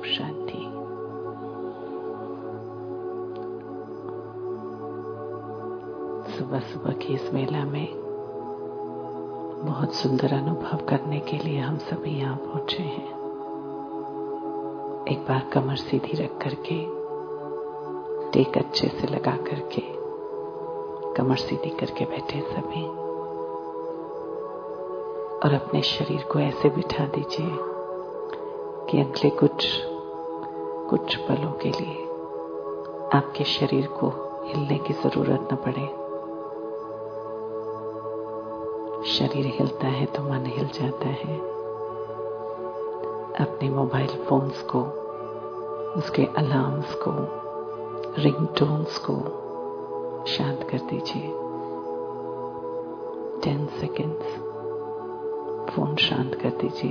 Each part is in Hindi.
शांति। सुबह सुबह की इस वेला में बहुत सुंदर अनुभव करने के लिए हम सभी यहाँ पहुंचे हैं। एक बार कमर सीधी रख करके, टेक अच्छे से लगा करके कमर सीधी करके बैठे सभी, और अपने शरीर को ऐसे बिठा दीजिए कि अगले कुछ पलों के लिए आपके शरीर को हिलने की जरूरत न पड़े। शरीर हिलता है तो मन हिल जाता है। अपने मोबाइल फोन्स को, उसके अलार्म्स को, रिंगटोन्स को शांत कर दीजिए। 10 सेकेंड्स फोन शांत कर दीजिए।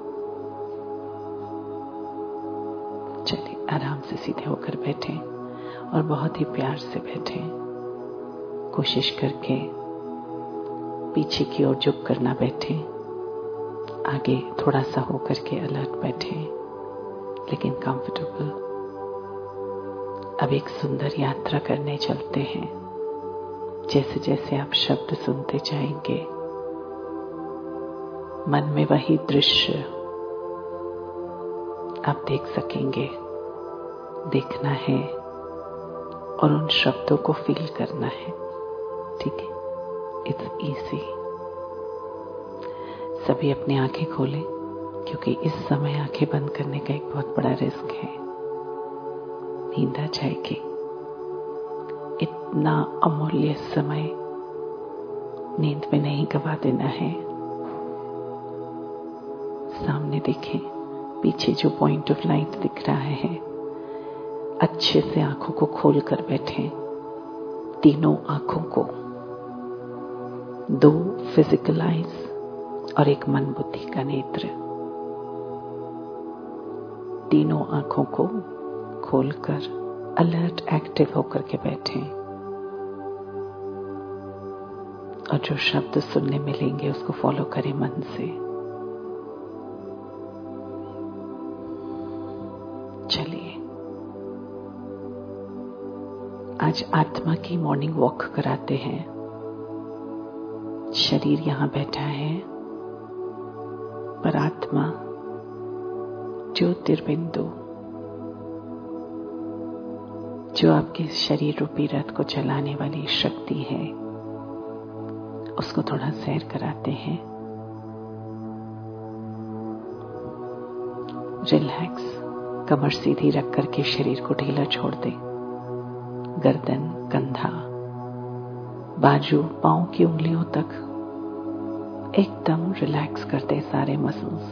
चलिए आराम से सीधे होकर बैठें और बहुत ही प्यार से बैठें। कोशिश करके पीछे की ओर झुक कर ना बैठें, आगे थोड़ा सा होकर के अलर्ट बैठें, लेकिन कंफर्टेबल। अब एक सुंदर यात्रा करने चलते हैं। जैसे जैसे आप शब्द सुनते जाएंगे, मन में वही दृश्य आप देख सकेंगे। देखना है और उन शब्दों को फील करना है। ठीक है, इट्स इजी। सभी अपनी आंखें खोलें, क्योंकि इस समय आंखें बंद करने का एक बहुत बड़ा रिस्क है। नींद आ जाएगी। इतना अमूल्य समय नींद में नहीं गवा देना है। सामने देखें, पीछे जो पॉइंट ऑफ लाइट दिख रहा है, अच्छे से आंखों को खोल कर बैठें। तीनों आंखों को, 2 फिजिकल आईज और एक मन बुद्धि का नेत्र। तीनों आंखों को खोलकर अलर्ट एक्टिव होकर के बैठें, और जो शब्द सुनने मिलेंगे उसको फॉलो करें मन से। चलिए आज आत्मा की मॉर्निंग वॉक कराते हैं। शरीर यहां बैठा है, पर आत्मा ज्योतिर्बिंदु जो आपके शरीर रूपी रथ को चलाने वाली शक्ति है, उसको थोड़ा सैर कराते हैं। रिलैक्स, कमर सीधी रख करके शरीर को ढीला छोड़ दें। गर्दन, कंधा, बाजू, पांव की उंगलियों तक एकदम रिलैक्स कर दें सारे मसल्स।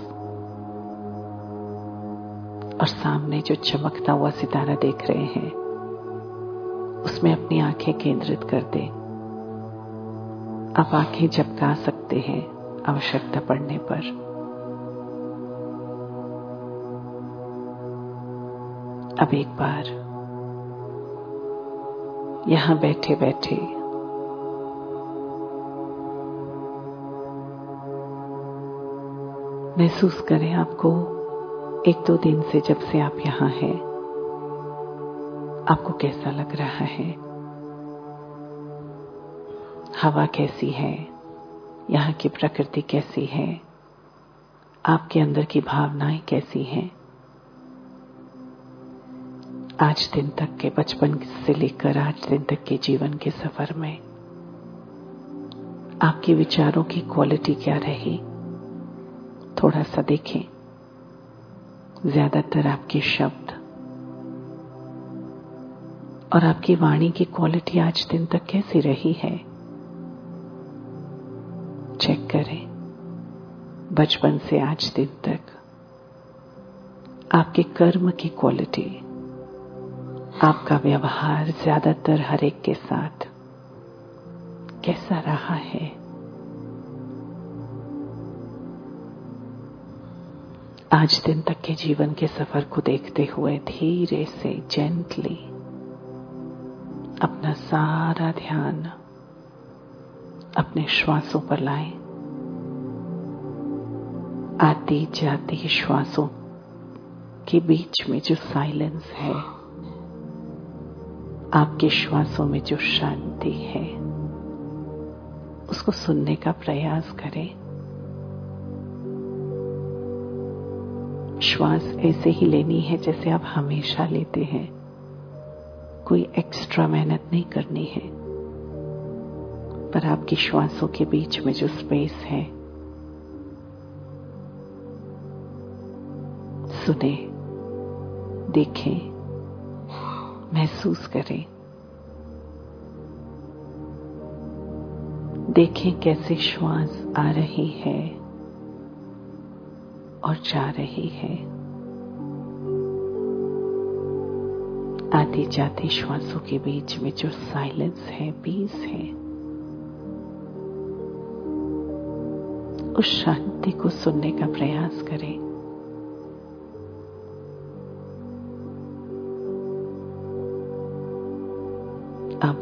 और सामने जो चमकता हुआ सितारा देख रहे हैं, उसमें अपनी आंखें केंद्रित कर दें। आप आंखें झपका सकते हैं आवश्यकता पड़ने पर। अब एक बार यहां बैठे बैठे महसूस करें आपको 1-2 दिन से जब से आप यहां हैं, आपको कैसा लग रहा है। हवा कैसी है, यहाँ की प्रकृति कैसी है, आपके अंदर की भावनाएं कैसी हैं। आज दिन तक के, बचपन से लेकर आज दिन तक के जीवन के सफर में आपके विचारों की क्वालिटी क्या रही, थोड़ा सा देखें। ज्यादातर आपके शब्द और आपकी वाणी की क्वालिटी आज दिन तक कैसी रही है, चेक करें। बचपन से आज दिन तक आपके कर्म की क्वालिटी, आपका व्यवहार ज्यादातर हर एक के साथ कैसा रहा है। आज दिन तक के जीवन के सफर को देखते हुए धीरे से, जेंटली अपना सारा ध्यान अपने श्वासों पर लाएं। आती जाती श्वासों के बीच में जो साइलेंस है, आपके श्वासों में जो शांति है, उसको सुनने का प्रयास करें। श्वास ऐसे ही लेनी है जैसे आप हमेशा लेते हैं, कोई एक्स्ट्रा मेहनत नहीं करनी है। पर आपकी श्वासों के बीच में जो स्पेस है, सुने, देखें, महसूस करें। देखें कैसे श्वास आ रही है और जा रही है। आती जाती श्वासों के बीच में जो साइलेंस है, पीस है, उस शांति को सुनने का प्रयास करें। अब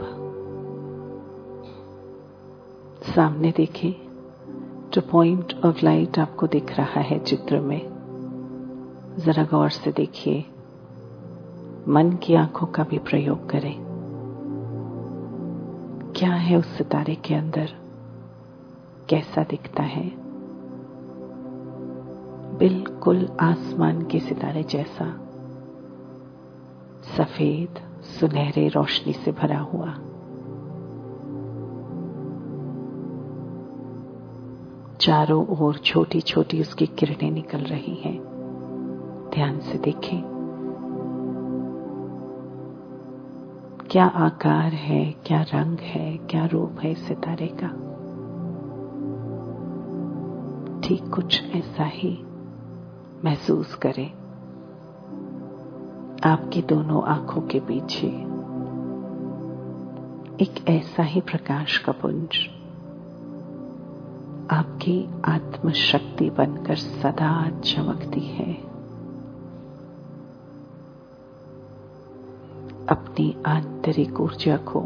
सामने देखें, जो पॉइंट ऑफ लाइट आपको दिख रहा है चित्र में, जरा गौर से देखिए। मन की आंखों का भी प्रयोग करें। क्या है उस सितारे के अंदर, कैसा दिखता है? बिल्कुल आसमान के सितारे जैसा, सफेद सुनहरे रोशनी से भरा हुआ। चारों ओर छोटी छोटी उसकी किरणें निकल रही हैं। ध्यान से देखें, क्या आकार है, क्या रंग है, क्या रूप है सितारे का। ठीक कुछ ऐसा ही महसूस करें। आपकी दोनों आंखों के पीछे एक ऐसा ही प्रकाश का पुंज आपकी आत्मशक्ति बनकर सदा चमकती है। अपनी आंतरिक ऊर्जा को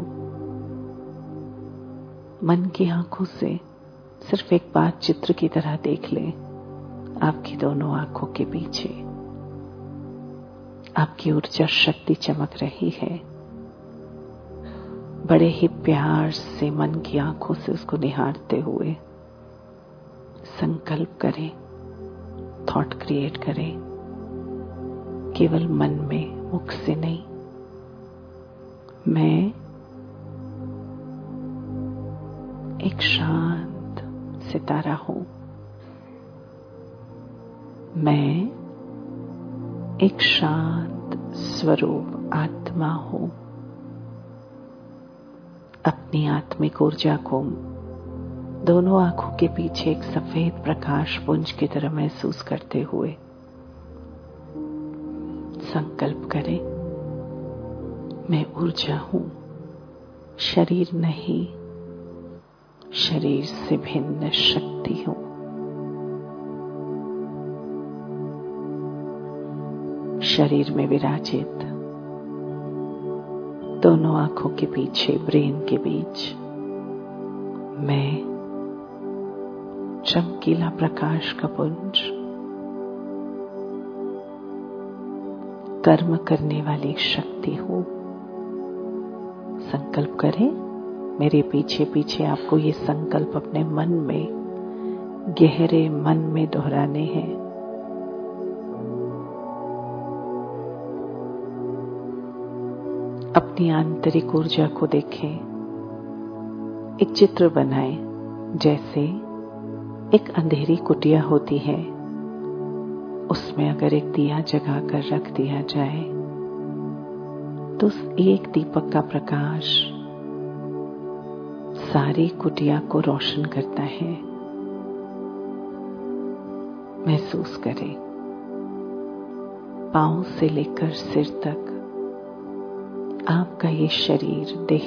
मन की आंखों से सिर्फ एक बार चित्र की तरह देख लें। आपकी दोनों आंखों के पीछे आपकी ऊर्जा शक्ति चमक रही है। बड़े ही प्यार से मन की आंखों से उसको निहारते हुए संकल्प करें, थॉट क्रिएट करें, केवल मन में, मुख से नहीं। मैं एक शांत सितारा हूं। मैं एक शांत स्वरूप आत्मा हूं। अपनी आत्मिक ऊर्जा को दोनों आंखों के पीछे एक सफेद प्रकाश पुंज की तरह महसूस करते हुए संकल्प करें, मैं ऊर्जा हूं, शरीर नहीं, शरीर से भिन्न शक्ति हूं। शरीर में विराजित दोनों आंखों के पीछे, ब्रेन के बीच, मैं चमकीला प्रकाश का पुंज, कर्म करने वाली शक्ति हूं। संकल्प करें, मेरे पीछे पीछे आपको ये संकल्प अपने मन में, गहरे मन में दोहराने हैं। अपनी आंतरिक ऊर्जा को देखें। एक चित्र बनाएं, जैसे एक अंधेरी कुटिया होती है, उसमें अगर एक दिया जगाकर रख दिया जाए तो उस एक दीपक का प्रकाश सारी कुटिया को रोशन करता है। महसूस करें, पांव से लेकर सिर तक आपका ये शरीर, देह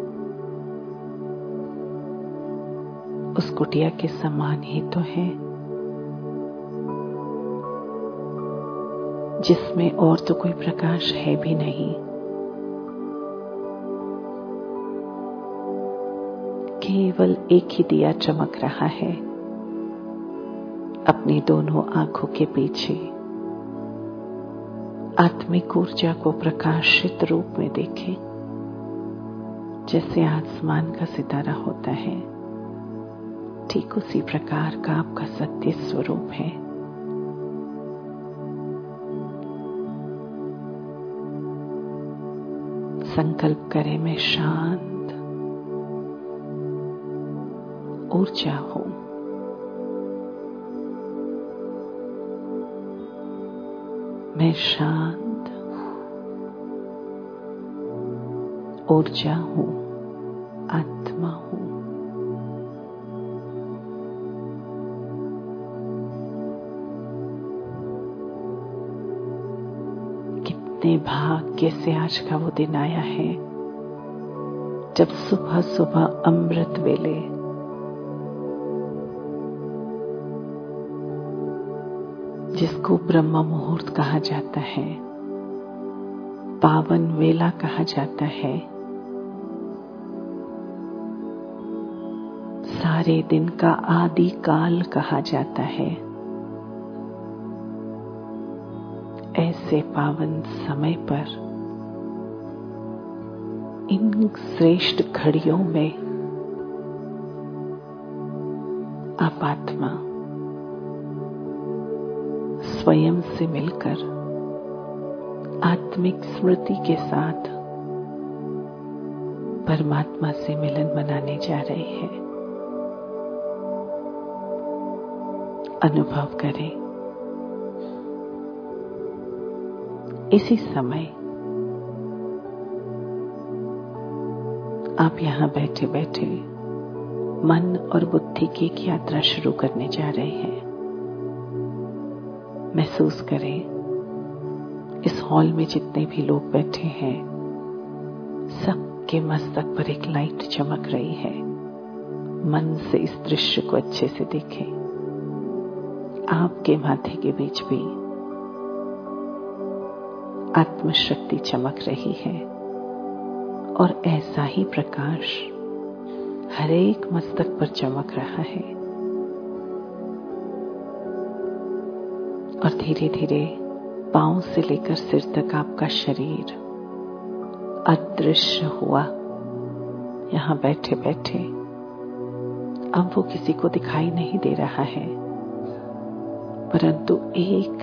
उस कुटिया के समान ही तो है, जिसमें और तो कोई प्रकाश है भी नहीं। केवल एक ही दिया चमक रहा है अपनी दोनों आंखों के पीछे। आत्मिक ऊर्जा को प्रकाशित रूप में देखें, जैसे आसमान का सितारा होता है, ठीक उसी प्रकार का आपका सत्य स्वरूप है। संकल्प करें, मैं शांत ऊर्जा हूं। मैं शांत ऊर्जा हूं, आत्मा हूं। कितने भाग्य से आज का वो दिन आया है जब सुबह सुबह अमृत वेले जिसको ब्रह्म मुहूर्त कहा जाता है, पावन वेला कहा जाता है, सारे दिन का आदि काल कहा जाता है, ऐसे पावन समय पर इन श्रेष्ठ घड़ियों में आप आत्मा स्वयं से मिलकर आत्मिक स्मृति के साथ परमात्मा से मिलन मनाने जा रहे हैं। अनुभव करें, इसी समय आप यहां बैठे बैठे मन और बुद्धि की एक यात्रा शुरू करने जा रहे हैं। महसूस करें, इस हॉल में जितने भी लोग बैठे हैं, सबके मस्तक पर एक लाइट चमक रही है। मन से इस दृश्य को अच्छे से देखें। आपके माथे के बीच भी आत्मशक्ति चमक रही है और ऐसा ही प्रकाश हर एक मस्तक पर चमक रहा है। और धीरे धीरे पांव से लेकर सिर तक आपका शरीर अदृश्य हुआ। यहां बैठे बैठे अब वो किसी को दिखाई नहीं दे रहा है, परंतु एक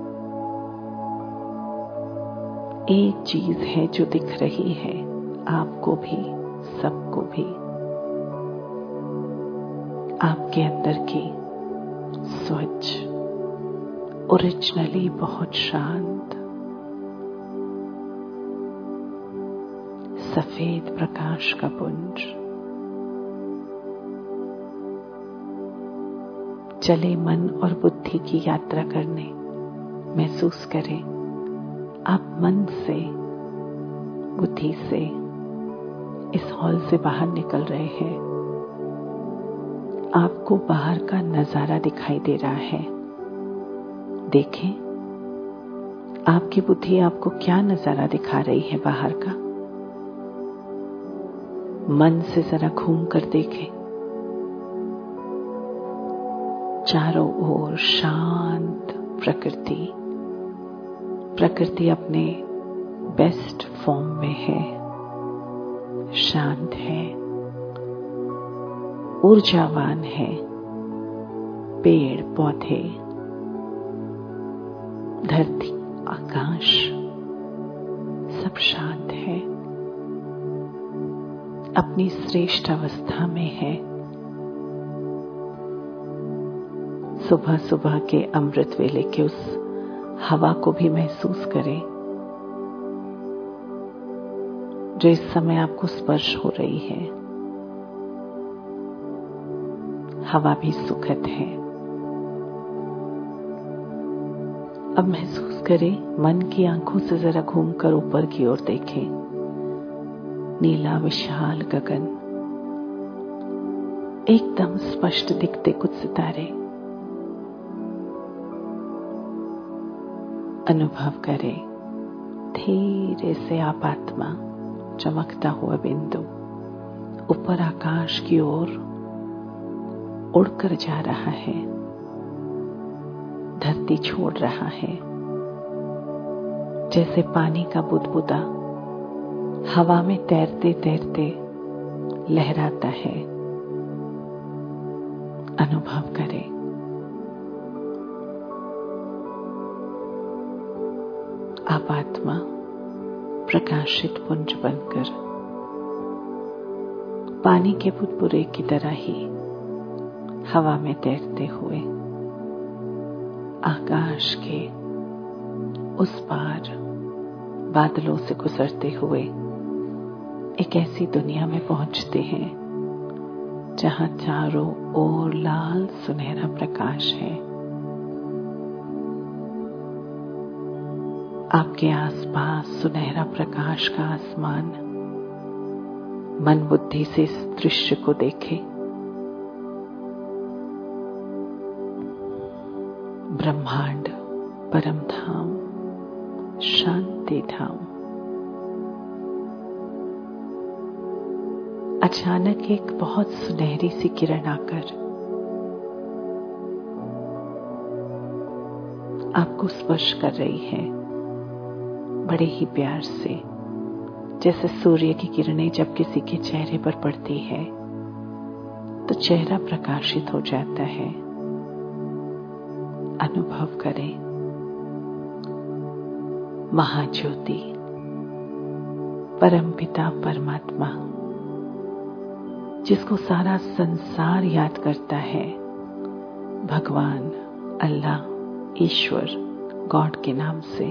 चीज है जो दिख रही है, आपको भी, सबको भी। आपके अंदर की स्वच्छ, ओरिजिनली बहुत शांत सफेद प्रकाश का पुंज। चले मन और बुद्धि की यात्रा करने। महसूस करें, आप मन से, बुद्धि से इस हॉल से बाहर निकल रहे हैं। आपको बाहर का नजारा दिखाई दे रहा है। देखें, आपकी बुद्धि आपको क्या नजारा दिखा रही है बाहर का। मन से जरा घूम कर देखें। चारों ओर शांत प्रकृति, प्रकृति अपने बेस्ट फॉर्म में है, शांत है, ऊर्जावान है। पेड़ पौधे, धरती, आकाश सब शांत है, अपनी श्रेष्ठ अवस्था में है। सुबह सुबह के अमृत वेले के उस हवा को भी महसूस करें जो इस समय आपको स्पर्श हो रही है। हवा भी सुखद है। अब महसूस करें, मन की आंखों से जरा घूमकर ऊपर की ओर देखें। नीला विशाल गगन, एकदम स्पष्ट दिखते कुछ सितारे। अनुभव करें, धीरे से आप आत्मा, चमकता हुआ बिंदु ऊपर आकाश की ओर उड़कर जा रहा है, धरती छोड़ रहा है। जैसे पानी का बुदबुदा हवा में तैरते तैरते लहराता है। अनुभव करें। आप आत्मा प्रकाशित पुंज बनकर पानी के बुदबुदे की तरह ही हवा में तैरते हुए आकाश के उस पार बादलों से गुजरते हुए एक ऐसी दुनिया में पहुंचते हैं जहां चारों ओर लाल सुनहरा प्रकाश है। आपके आसपास सुनहरा प्रकाश का आसमान। मन बुद्धि से इस दृश्य को देखें। ब्रह्मांड, परम धाम, शांति धाम। अचानक एक बहुत सुनहरी सी किरण आकर आपको स्पर्श कर रही है, बड़े ही प्यार से, जैसे सूर्य की किरणें जब किसी के चेहरे पर पड़ती है तो चेहरा प्रकाशित हो जाता है। अनुभव करें। महाज्योति, परमपिता परमात्मा, जिसको सारा संसार याद करता है, भगवान, अल्लाह, ईश्वर, गॉड के नाम से,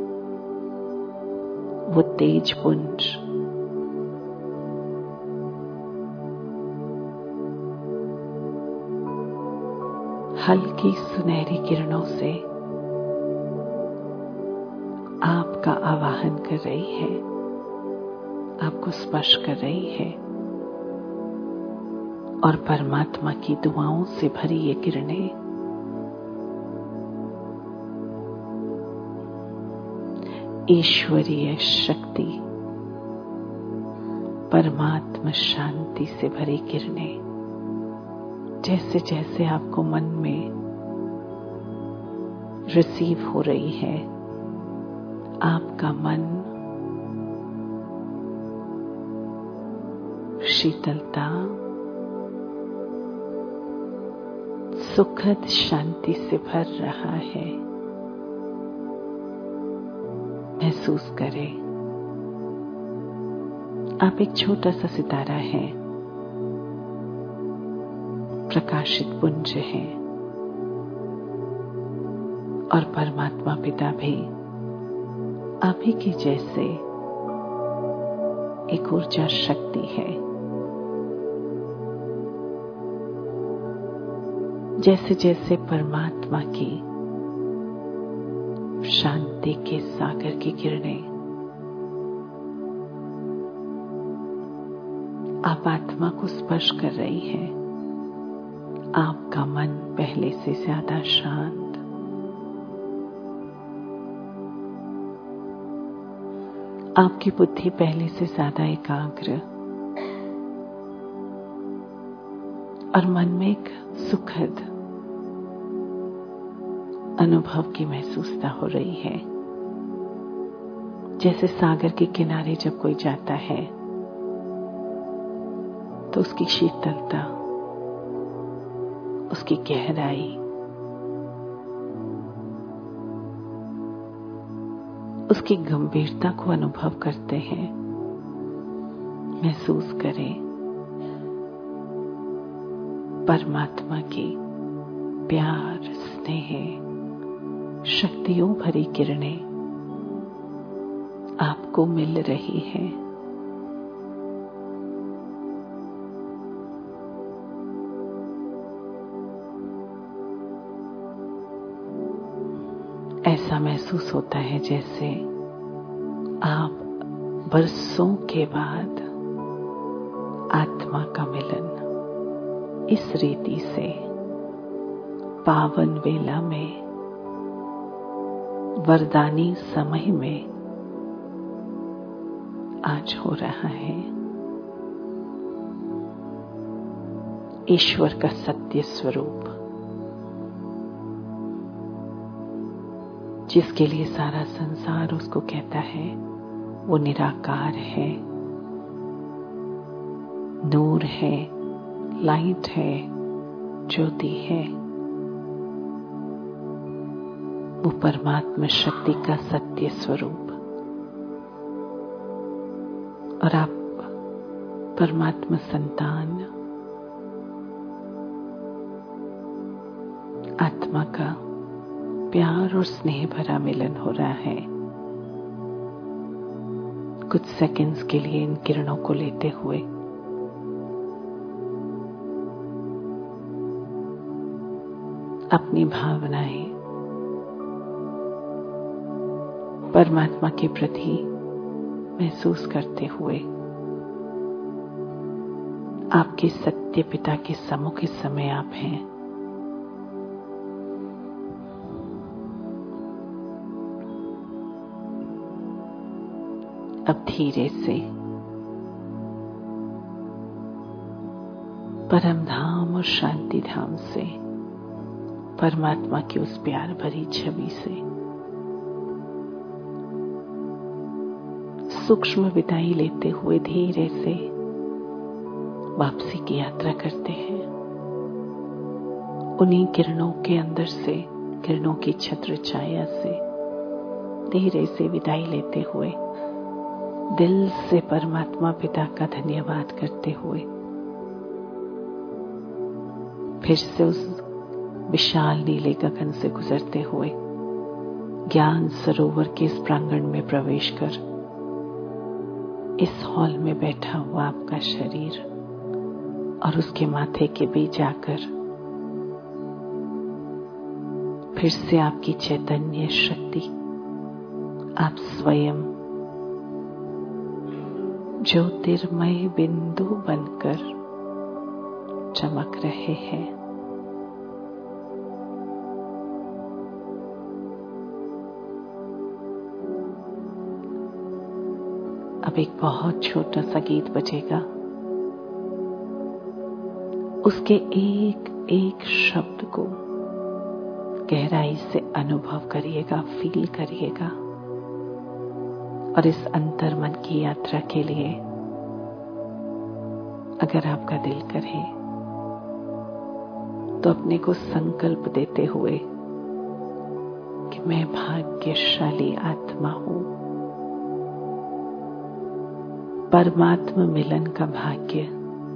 वो तेज पुंज हल्की सुनहरी किरणों से आपका आवाहन कर रही है, आपको स्पर्श कर रही है। और परमात्मा की दुआओं से भरी ये किरणें ईश्वरीय शक्ति, परमात्मा शांति से भरी किरणें, जैसे जैसे आपको मन में रिसीव हो रही है, आपका मन शीतलता, सुखद शांति से भर रहा है। महसूस करें। आप एक छोटा सा सितारा है, प्रकाशित पुंज है, और परमात्मा पिता भी आप ही के जैसे एक ऊर्जा शक्ति है। जैसे जैसे परमात्मा की शांति के सागर की किरणें आप आत्मा को स्पर्श कर रही है, आपका मन पहले से ज्यादा शांत, आपकी बुद्धि पहले से ज्यादा एकाग्र, और मन में एक सुखद अनुभव की महसूसता हो रही है। जैसे सागर के किनारे जब कोई जाता है तो उसकी शीतलता, उसकी गहराई, उसकी गंभीरता को अनुभव करते हैं। महसूस करें। परमात्मा की प्यार, स्नेह, शक्तियों भरी किरणें आपको मिल रही है। ऐसा महसूस होता है जैसे आप बरसों के बाद आत्मा का मिलन इस रीति से पावन वेला में, वरदानी समय में आज हो रहा है। ईश्वर का सत्य स्वरूप जिसके लिए सारा संसार उसको कहता है वो निराकार है, नूर है, लाइट है, ज्योति है। वो परमात्मा शक्ति का सत्य स्वरूप, और आप परमात्मा संतान, आत्मा का प्यार और स्नेह भरा मिलन हो रहा है। कुछ सेकंड्स के लिए इन किरणों को लेते हुए अपनी भावनाएं परमात्मा के प्रति महसूस करते हुए आपके सत्य पिता के सम्मुख इस समय आप हैं। अब धीरे से परम धाम और शांति धाम से, परमात्मा की उस प्यार भरी छवि से सूक्ष्म विदाई लेते हुए धीरे से वापसी की यात्रा करते हैं। उन्हीं किरणों के अंदर से, किरणों की छत्र छाया से धीरे से विदाई लेते हुए दिल से परमात्मा पिता का धन्यवाद करते हुए फिर से उस विशाल नीले गगन से गुजरते हुए ज्ञान सरोवर के इस प्रांगण में प्रवेश कर इस हॉल में बैठा हुआ आपका शरीर और उसके माथे के बीच आकर फिर से आपकी चैतन्य शक्ति, आप स्वयं ज्योतिर्मय बिंदु बनकर चमक रहे हैं। अब एक बहुत छोटा सा गीत बजेगा, उसके एक एक शब्द को गहराई से अनुभव करिएगा, फील करिएगा। और इस अंतर्मन की यात्रा के लिए अगर आपका दिल करे तो अपने को संकल्प देते हुए कि मैं भाग्यशाली आत्मा हूं, परमात्मा मिलन का भाग्य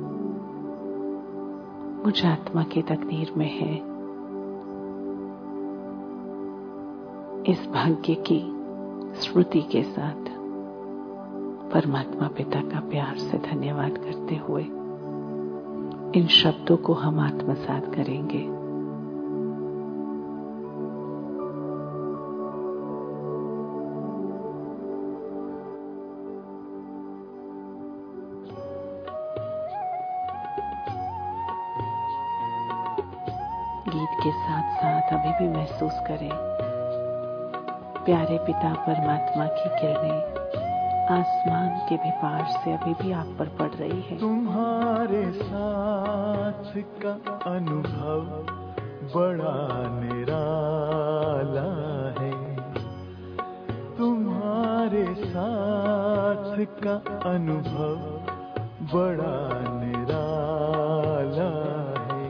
मुझ आत्मा की तकदीर में है। इस भाग्य की स्मृति के साथ परमात्मा पिता का प्यार से धन्यवाद करते हुए इन शब्दों को हम आत्मसात करेंगे। गीत के साथ साथ अभी भी महसूस करें प्यारे पिता परमात्मा की किरणें आसमान के भी पार से अभी भी आप पर पड़ रही है। तुम्हारे साथ का अनुभव बड़ा निराला है, तुम्हारे साथ का अनुभव बड़ा निराला है।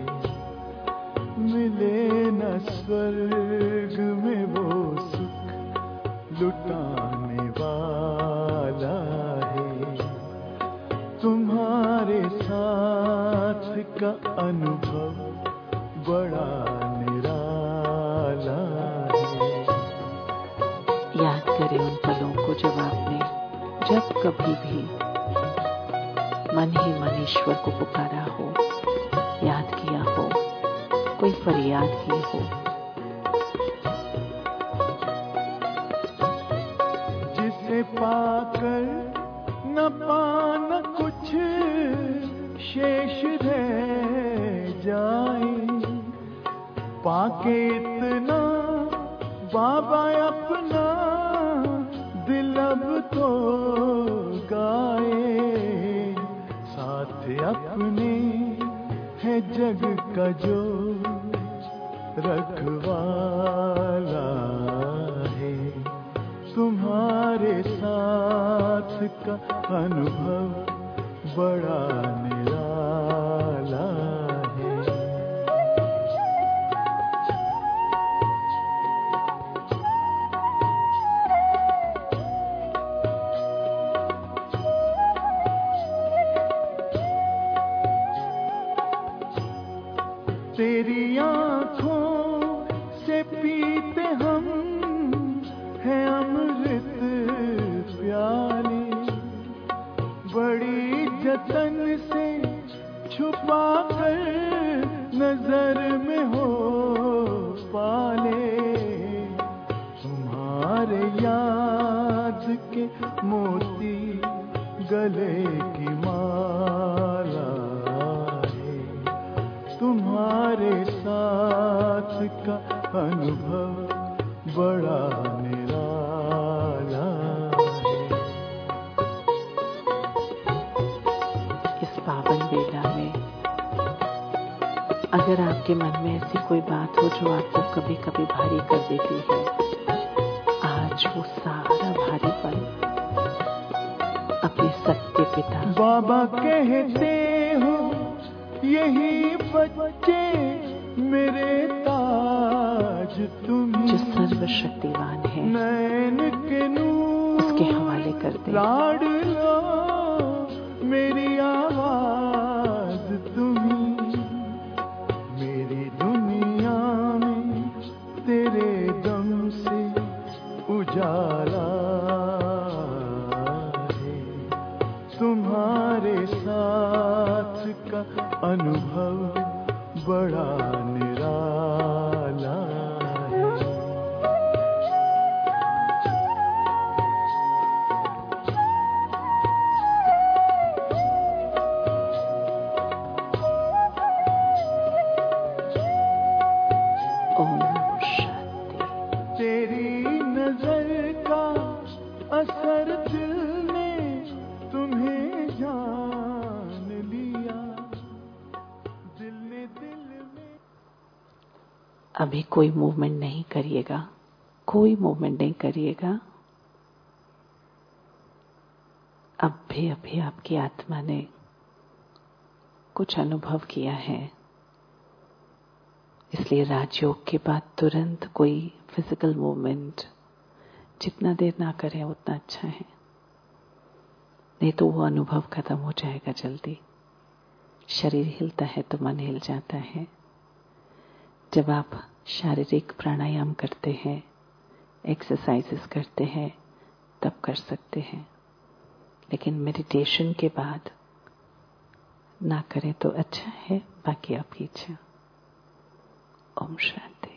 मिले न स्वर्ग में वो सुख लुटाने वाला है, तुम्हारे साथ का अनुभव बड़ा निराला है। याद करें उन पलों को जब आपने जब कभी भी मन ही मन ईश्वर को पुकारा हो, याद किया हो, कोई फरियाद की हो। जिसे पाकर न पाना कुछ शेष रह जाए, पाके इतना बाबा अपना दिल अब तो गाए। साथ अपने है जग का जो रखवाला है, तुम्हारे साथ का अनुभव बड़ा निराला है। तेरी आँखों से पीते हम हैं अमृत प्याले, बड़ी जतन से छुपा कर नजर में हो पाले। तुम्हारे याद के मोती गले की माला है, तुम्हारे साथ का अनुभव बड़ा निराला है। इस पावन बेला में अगर आपके मन में ऐसी कोई बात हो जो आपको कभी कभी भारी कर देती है, आज वो सारा भारीपन अपने सत्य पिता बाबा कहते हो यही बच्चे मेरे ताज तुम, जो सर्वशक्तिवान है नैन के नूर उसके हवाले कर दे। लाड लो मेरी आवाज तुम्ही, मेरी दुनिया में तेरे दम से उजाला है। तुम्हारे साथ का अनुभव बड़ा निराला है। ओम शांति। तेरी नजर का असर दिल ने तुम्हें जान लिया, दिल ने दिल में। अभी कोई मूवमेंट नहीं करिएगा, कोई मूवमेंट नहीं करिएगा। अभी आपकी आत्मा ने कुछ अनुभव किया है, इसलिए राजयोग के बाद तुरंत कोई फिजिकल मूवमेंट जितना देर ना करें उतना अच्छा है, नहीं तो वो अनुभव खत्म हो जाएगा जल्दी। शरीर हिलता है तो मन हिल जाता है। जब आप शारीरिक प्राणायाम करते हैं, एक्सरसाइजेस करते हैं, तब कर सकते हैं, लेकिन मेडिटेशन के बाद ना करें तो अच्छा है, बाकी आपकी इच्छा। ओम शांति।